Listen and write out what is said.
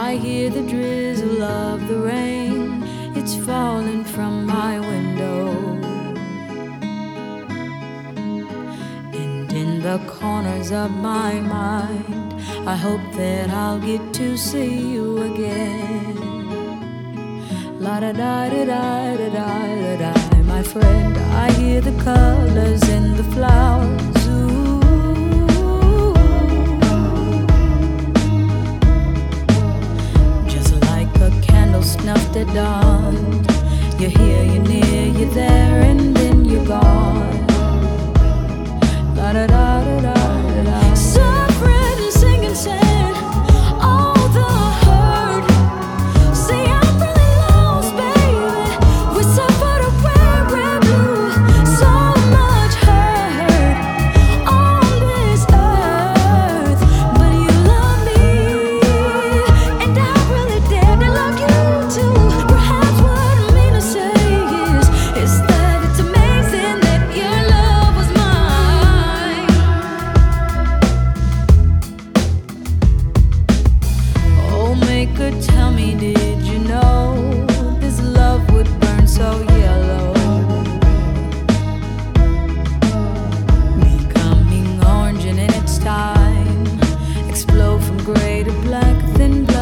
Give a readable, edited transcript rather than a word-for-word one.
I hear the drizzle of the rain. It's falling from my window, and in the corners of my mind I hope that I'll get to see you again. La da da da da da da da, my friend. I hear the colors in the flowers. Ooh. Just like a candle snuffed at dawn. You're here, you're near, you're there, and then you're gone. La da da da da da da. Suffering and singing sad, all the hurt. See, I'm really lost, baby. We suffered a weary blue. So much hurt on this earth, but you love me, and I really dare to love you too. Perhaps what I mean to say is that it's amazing that your love was mine. Oh, maker, tell me, did you know this love would burn so yellow, becoming orange, and in its time explode from gray to black, then black